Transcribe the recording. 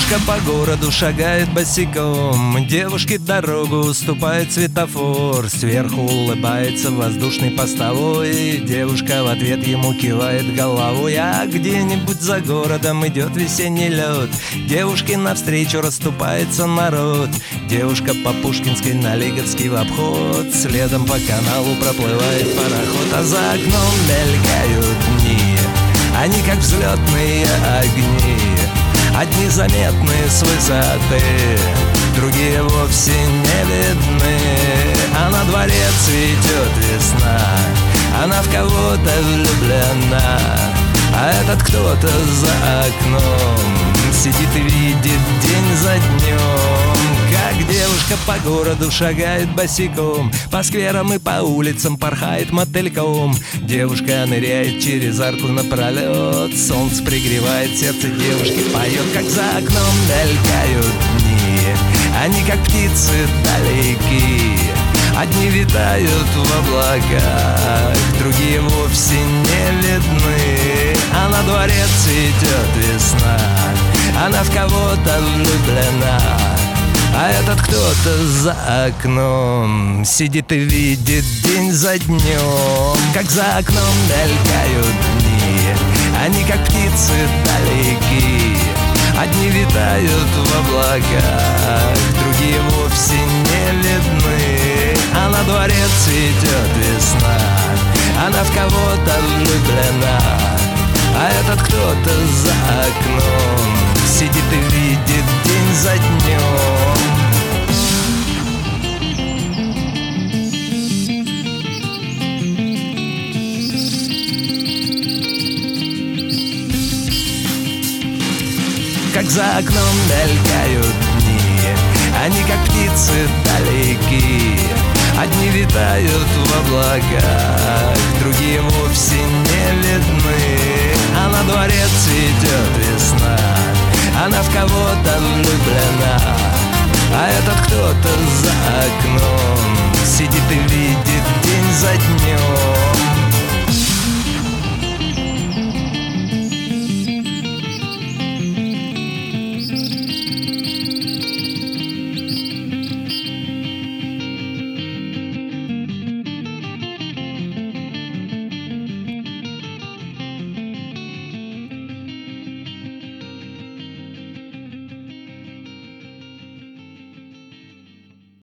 Девушка по городу шагает босиком, девушке дорогу уступает светофор. Сверху улыбается воздушный постовой, девушка в ответ ему кивает головой. А где-нибудь за городом идет весенний лед, девушке навстречу расступается народ. Девушка по Пушкинской на Лиговский в обход, следом по каналу проплывает пароход. А за окном мелькают дни, они как взлетные огни, одни заметны с высоты, другие вовсе не видны. А на дворе цветет весна, она в кого-то влюблена, а этот кто-то за окном сидит и видит день за днем. Как девушка по городу шагает босиком, по скверам и по улицам порхает мотыльком. Девушка ныряет через арку напролет, солнце пригревает сердце девушки, поет. Как за окном мелькают дни, они как птицы далеки, одни витают в облаках, другие вовсе не видны. А на дворе цветет весна, она в кого-то влюблена, а этот кто-то за окном сидит и видит день за днем. Как за окном мелькают дни, они как птицы далеки, одни витают в облаках, другие вовсе не видны. А на дворе цветет весна, она в кого-то влюблена, а этот кто-то за окном сидит и видит день за днем. Как за окном мелькают дни, они как птицы далеки, одни витают в облаках, другие вовсе не видны. А на дворе цветет весна, она в кого-то влюблена, а этот кто-то за окном сидит